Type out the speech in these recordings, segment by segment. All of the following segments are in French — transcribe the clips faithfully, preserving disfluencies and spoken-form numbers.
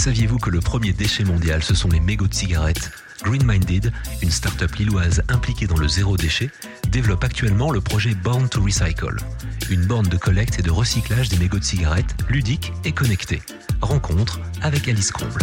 Saviez-vous que le premier déchet mondial, ce sont les mégots de cigarettes ? Green-Minded, une start-up lilloise impliquée dans le zéro déchet, développe actuellement le projet Born to Recycle, une borne de collecte et de recyclage des mégots de cigarettes ludique et connectée. Rencontre avec Alice Comble.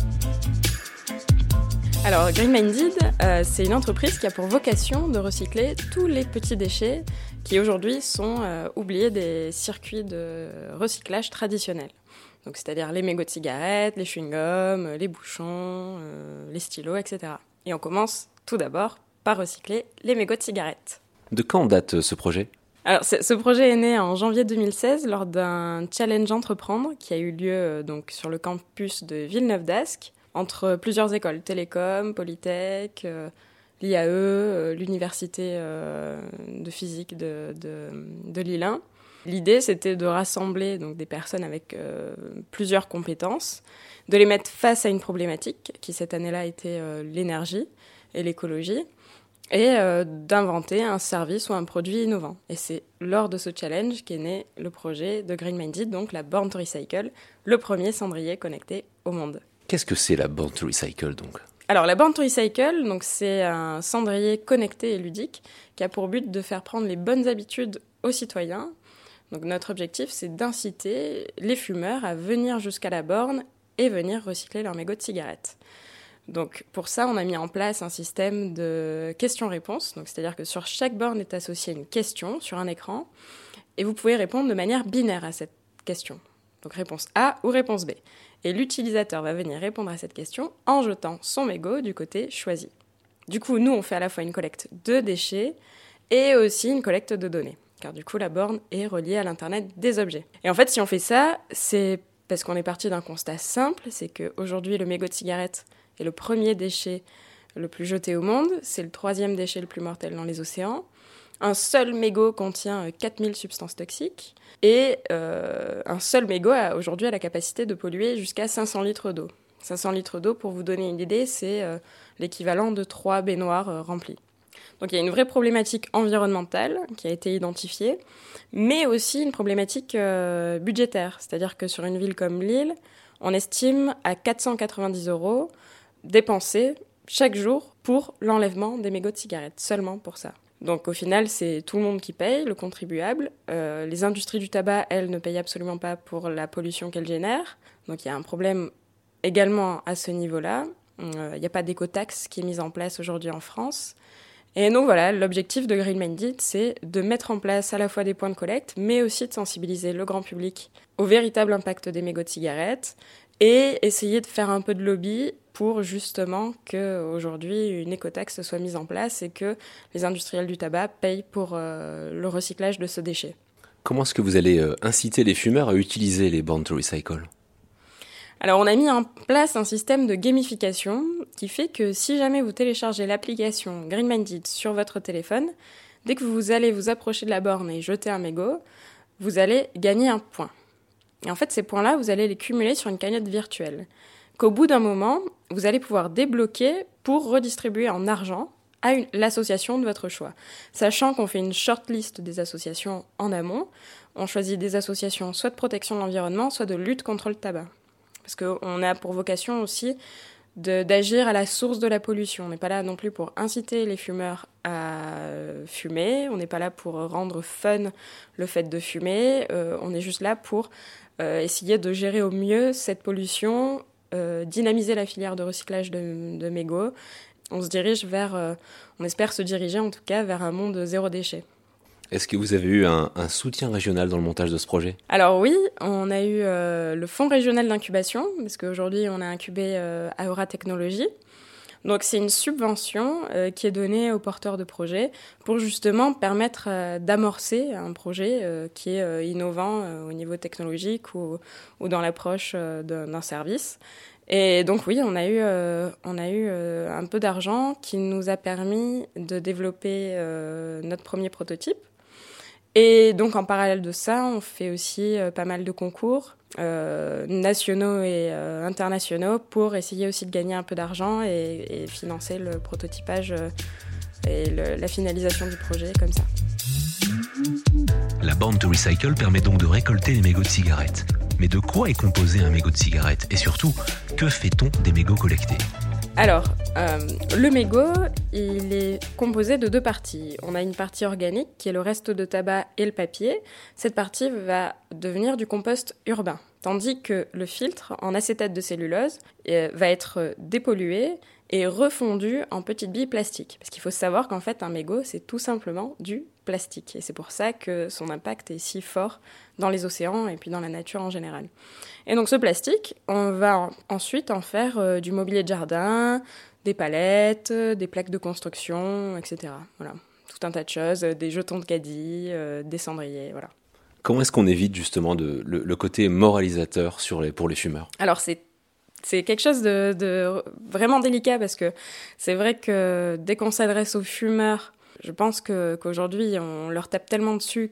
Alors Green-Minded, euh, c'est une entreprise qui a pour vocation de recycler tous les petits déchets qui aujourd'hui sont euh, oubliés des circuits de recyclage traditionnels. Donc, c'est-à-dire les mégots de cigarettes, les chewing-gums, les bouchons, euh, les stylos, et cetera. Et on commence tout d'abord par recycler les mégots de cigarettes. De quand date ce projet ? Alors, ce projet est né en janvier deux mille seize lors d'un challenge entreprendre qui a eu lieu euh, donc, sur le campus de Villeneuve-d'Ascq entre plusieurs écoles, Télécom, Polytech, euh, l'I A E, euh, l'université euh, de physique de, de, de Lille un. L'idée, c'était de rassembler donc, des personnes avec euh, plusieurs compétences, de les mettre face à une problématique qui, cette année-là, était euh, l'énergie et l'écologie, et euh, d'inventer un service ou un produit innovant. Et c'est lors de ce challenge qu'est né le projet de Green-Minded, donc la Born to Recycle, le premier cendrier connecté au monde. Qu'est-ce que c'est la Born to Recycle, donc ? Alors, la Born to Recycle, donc, c'est un cendrier connecté et ludique qui a pour but de faire prendre les bonnes habitudes aux citoyens. Donc notre objectif, c'est d'inciter les fumeurs à venir jusqu'à la borne et venir recycler leurs mégots de cigarettes. Donc pour ça, on a mis en place un système de questions-réponses. Donc, c'est-à-dire que sur chaque borne est associée une question sur un écran et vous pouvez répondre de manière binaire à cette question. Donc réponse A ou réponse B. Et l'utilisateur va venir répondre à cette question en jetant son mégot du côté choisi. Du coup, nous, on fait à la fois une collecte de déchets et aussi une collecte de données. Car du coup, la borne est reliée à l'Internet des objets. Et en fait, si on fait ça, c'est parce qu'on est parti d'un constat simple, c'est qu'aujourd'hui, le mégot de cigarette est le premier déchet le plus jeté au monde, c'est le troisième déchet le plus mortel dans les océans. Un seul mégot contient quatre mille substances toxiques, et euh, un seul mégot a aujourd'hui a la capacité de polluer jusqu'à cinq cents litres d'eau. cinq cents litres d'eau, pour vous donner une idée, c'est euh, l'équivalent de trois baignoires euh, remplies. Donc il y a une vraie problématique environnementale qui a été identifiée, mais aussi une problématique euh, budgétaire. C'est-à-dire que sur une ville comme Lille, on estime à quatre cent quatre-vingt-dix euros dépensés chaque jour pour l'enlèvement des mégots de cigarettes, seulement pour ça. Donc au final, c'est tout le monde qui paye, le contribuable. Euh, les industries du tabac, elles, ne payent absolument pas pour la pollution qu'elles génèrent. Donc il y a un problème également à ce niveau-là. Il euh, n'y a pas d'écotaxe qui est mise en place aujourd'hui en France. Et donc voilà, l'objectif de Green-Minded, c'est de mettre en place à la fois des points de collecte, mais aussi de sensibiliser le grand public au véritable impact des mégots de cigarettes et essayer de faire un peu de lobby pour justement qu'aujourd'hui une écotaxe soit mise en place et que les industriels du tabac payent pour euh, le recyclage de ce déchet. Comment est-ce que vous allez euh, inciter les fumeurs à utiliser les Born to Recycle ? Alors, on a mis en place un système de gamification qui fait que si jamais vous téléchargez l'application Green-Minded sur votre téléphone, dès que vous allez vous approcher de la borne et jeter un mégot, vous allez gagner un point. Et en fait, ces points-là, vous allez les cumuler sur une cagnotte virtuelle, qu'au bout d'un moment, vous allez pouvoir débloquer pour redistribuer en argent à une, l'association de votre choix. Sachant qu'on fait une shortlist des associations en amont, on choisit des associations soit de protection de l'environnement, soit de lutte contre le tabac. Parce qu'on a pour vocation aussi de, d'agir à la source de la pollution. On n'est pas là non plus pour inciter les fumeurs à fumer, on n'est pas là pour rendre fun le fait de fumer, euh, on est juste là pour euh, essayer de gérer au mieux cette pollution, euh, dynamiser la filière de recyclage de, de mégots. On se dirige vers, euh, on espère se diriger en tout cas vers un monde zéro déchet. Est-ce que vous avez eu un, un soutien régional dans le montage de ce projet ? Alors oui, on a eu euh, le fonds régional d'incubation, parce qu'aujourd'hui on a incubé euh, Aura Technologies. Donc c'est une subvention euh, qui est donnée aux porteurs de projets pour justement permettre euh, d'amorcer un projet euh, qui est euh, innovant euh, au niveau technologique ou, ou dans l'approche euh, d'un, d'un service. Et donc oui, on a eu, euh, on a eu euh, un peu d'argent qui nous a permis de développer euh, notre premier prototype. Et donc, en parallèle de ça, on fait aussi euh, pas mal de concours euh, nationaux et euh, internationaux pour essayer aussi de gagner un peu d'argent et, et financer le prototypage euh, et le, la finalisation du projet comme ça. La Born to Recycle permet donc de récolter les mégots de cigarettes. Mais de quoi est composé un mégot de cigarette? Et surtout, que fait-on des mégots collectés? Alors, euh, le mégot, il est composé de deux parties. On a une partie organique, qui est le reste de tabac et le papier. Cette partie va devenir du compost urbain. Tandis que le filtre en acétate de cellulose euh, va être dépollué et refondu en petites billes plastiques. Parce qu'il faut savoir qu'en fait, un mégot, c'est tout simplement du plastique. Et c'est pour ça que son impact est si fort dans les océans et puis dans la nature en général. Et donc ce plastique, on va en, ensuite en faire euh, du mobilier de jardin, des palettes, euh, des plaques de construction, et cetera. Voilà, tout un tas de choses, euh, des jetons de caddie, euh, des cendriers, voilà. Comment est-ce qu'on évite justement de, le, le côté moralisateur sur les, pour les fumeurs? Alors c'est C'est quelque chose de, de vraiment délicat parce que c'est vrai que dès qu'on s'adresse aux fumeurs, je pense que, qu'aujourd'hui, on leur tape tellement dessus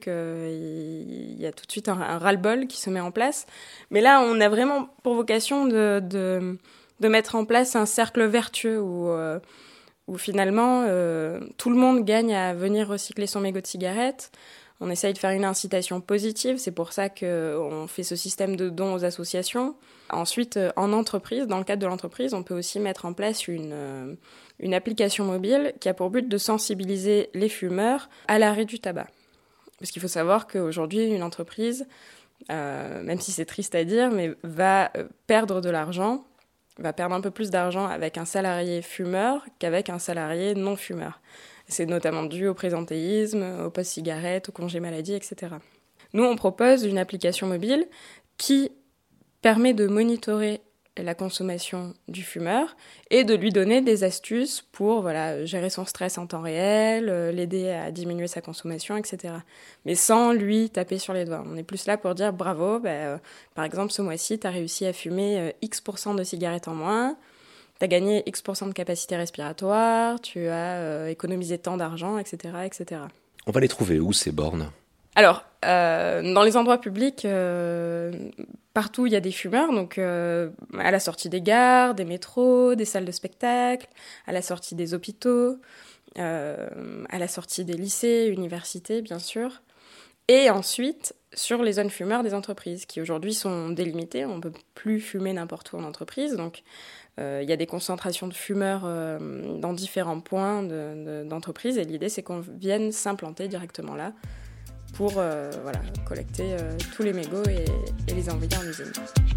qu'il y a tout de suite un, un ras-le-bol qui se met en place. Mais là, on a vraiment pour vocation de, de, de mettre en place un cercle vertueux où, euh, où finalement, euh, tout le monde gagne à venir recycler son mégot de cigarette. On essaye de faire une incitation positive, c'est pour ça qu'on fait ce système de dons aux associations. Ensuite, en entreprise, dans le cadre de l'entreprise, on peut aussi mettre en place une, une application mobile qui a pour but de sensibiliser les fumeurs à l'arrêt du tabac. Parce qu'il faut savoir qu'aujourd'hui, une entreprise, euh, même si c'est triste à dire, mais va perdre de l'argent, va perdre un peu plus d'argent avec un salarié fumeur qu'avec un salarié non-fumeur. C'est notamment dû au présentéisme, au post-cigarette, au congé maladie, et cetera. Nous, on propose une application mobile qui permet de monitorer la consommation du fumeur et de lui donner des astuces pour voilà, gérer son stress en temps réel, euh, l'aider à diminuer sa consommation, et cetera. Mais sans lui taper sur les doigts. On est plus là pour dire bravo, bah, euh, par exemple, ce mois-ci, tu as réussi à fumer euh, X pour cent de cigarettes en moins, tu as gagné X pour cent de capacité respiratoire, tu as euh, économisé tant d'argent, et cetera, et cetera. On va les trouver où, ces bornes? Alors, euh, dans les endroits publics, euh, partout il y a des fumeurs, donc euh, à la sortie des gares, des métros, des salles de spectacle, à la sortie des hôpitaux, euh, à la sortie des lycées, universités, bien sûr. Et ensuite, sur les zones fumeurs des entreprises, qui aujourd'hui sont délimitées, on ne peut plus fumer n'importe où en entreprise, donc il euh, y a des concentrations de fumeurs euh, dans différents points de, de, d'entreprise, et l'idée c'est qu'on vienne s'implanter directement là pour euh, voilà, collecter euh, tous les mégots et, et les envoyer en usine.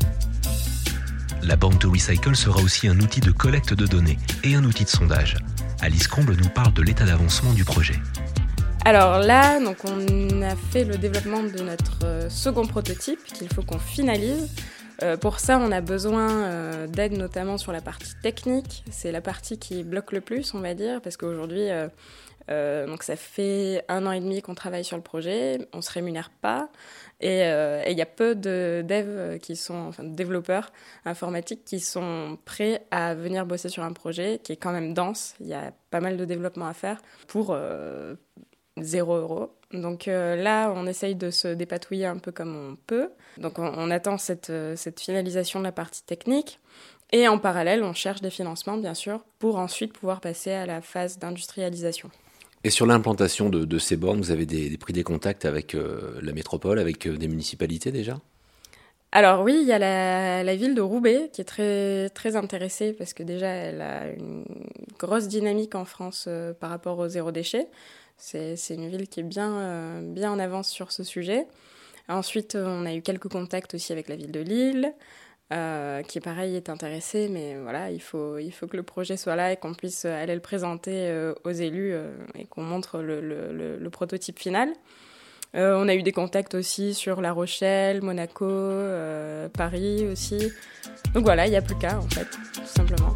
La borne to recycle sera aussi un outil de collecte de données et un outil de sondage. Alice Comble nous parle de l'état d'avancement du projet. Alors là, donc on a fait le développement de notre second prototype qu'il faut qu'on finalise. Euh, pour ça, on a besoin euh, d'aide notamment sur la partie technique. C'est la partie qui bloque le plus, on va dire, parce qu'aujourd'hui, euh, euh, donc ça fait un an et demi qu'on travaille sur le projet, on se rémunère pas, et il euh, y a peu de devs qui sont, enfin de développeurs informatiques qui sont prêts à venir bosser sur un projet qui est quand même dense. Il y a pas mal de développement à faire pour euh, zéro euro. Donc euh, là, on essaye de se dépatouiller un peu comme on peut. Donc on, on attend cette, cette finalisation de la partie technique. Et en parallèle, on cherche des financements, bien sûr, pour ensuite pouvoir passer à la phase d'industrialisation. Et sur l'implantation de, de ces bornes, vous avez des, des, pris des contacts avec euh, la métropole, avec euh, des municipalités déjà ? Alors oui, il y a la, la ville de Roubaix qui est très, très intéressée parce que déjà, elle a une grosse dynamique en France euh, par rapport au zéro déchet. C'est, c'est une ville qui est bien, euh, bien en avance sur ce sujet. Ensuite, on a eu quelques contacts aussi avec la ville de Lille, euh, qui pareil est intéressée, mais voilà, il faut, il faut que le projet soit là et qu'on puisse aller le présenter euh, aux élus euh, et qu'on montre le, le, le, le prototype final. Euh, on a eu des contacts aussi sur La Rochelle, Monaco, euh, Paris aussi. Donc voilà, il n'y a plus qu'à en fait, tout simplement.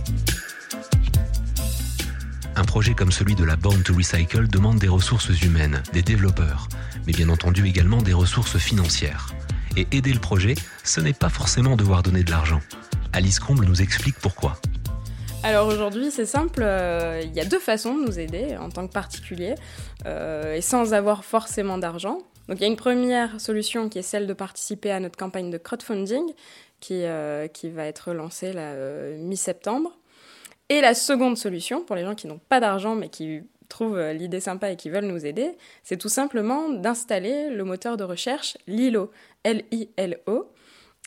Un projet comme celui de la Born to Recycle demande des ressources humaines, des développeurs, mais bien entendu également des ressources financières. Et aider le projet, ce n'est pas forcément devoir donner de l'argent. Alice Comble nous explique pourquoi. Alors aujourd'hui, c'est simple, euh, il y a deux façons de nous aider en tant que particulier, euh, et sans avoir forcément d'argent. Donc il y a une première solution qui est celle de participer à notre campagne de crowdfunding, qui, euh, qui va être lancée là, euh, mi-septembre. Et la seconde solution, pour les gens qui n'ont pas d'argent mais qui trouvent l'idée sympa et qui veulent nous aider, c'est tout simplement d'installer le moteur de recherche Lilo, L I L O,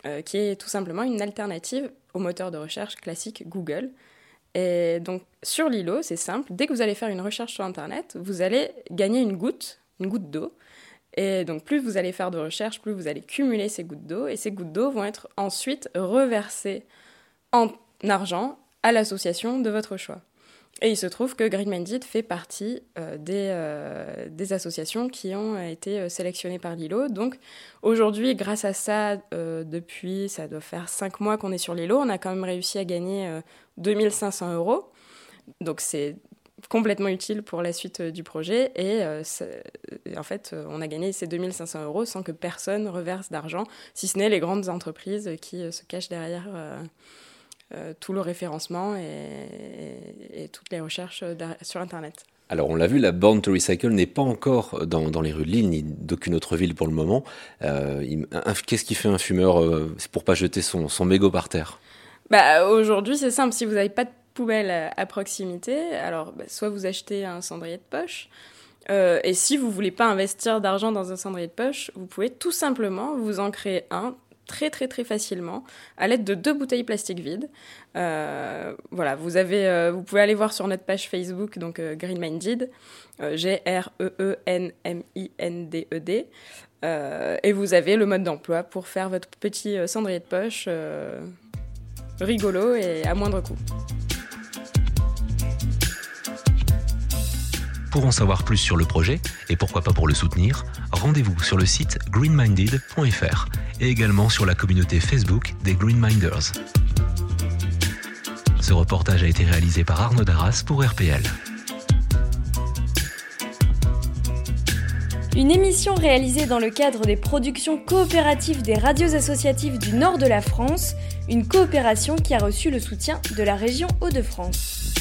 euh, qui est tout simplement une alternative au moteur de recherche classique Google. Et donc, sur Lilo, c'est simple. Dès que vous allez faire une recherche sur Internet, vous allez gagner une goutte, une goutte d'eau. Et donc, plus vous allez faire de recherche, plus vous allez cumuler ces gouttes d'eau. Et ces gouttes d'eau vont être ensuite reversées en argent à l'association de votre choix. Et il se trouve que Green Minded fait partie euh, des, euh, des associations qui ont été sélectionnées par Lilo. Donc aujourd'hui, grâce à ça, euh, depuis, ça doit faire cinq mois qu'on est sur Lilo, on a quand même réussi à gagner euh, deux mille cinq cents euros. Donc c'est complètement utile pour la suite euh, du projet. Et euh, en fait, on a gagné ces deux mille cinq cents euros sans que personne reverse d'argent, si ce n'est les grandes entreprises qui euh, se cachent derrière... Euh, Euh, tout le référencement et, et, et toutes les recherches sur Internet. Alors on l'a vu, la Born to Recycle n'est pas encore dans, dans les rues de Lille, ni d'aucune autre ville pour le moment. Euh, il, un, qu'est-ce qui fait un fumeur euh, c'est pour pas jeter son, son mégot par terre? Bah, aujourd'hui c'est simple, si vous n'avez pas de poubelle à, à proximité, alors bah, soit vous achetez un cendrier de poche, euh, et si vous voulez pas investir d'argent dans un cendrier de poche, vous pouvez tout simplement vous en créer un très très très facilement à l'aide de deux bouteilles plastiques vides. Euh, voilà, vous avez, euh, vous pouvez aller voir sur notre page Facebook, donc euh, Green Minded, euh, G R E E N M I N D E D, euh, et vous avez le mode d'emploi pour faire votre petit euh, cendrier de poche euh, rigolo et à moindre coût. Pour en savoir plus sur le projet, et pourquoi pas pour le soutenir, rendez-vous sur le site green minded point f r et également sur la communauté Facebook des Green Minders. Ce reportage a été réalisé par Arnaud Darras pour R P L. Une émission réalisée dans le cadre des productions coopératives des radios associatives du nord de la France, une coopération qui a reçu le soutien de la région Hauts-de-France.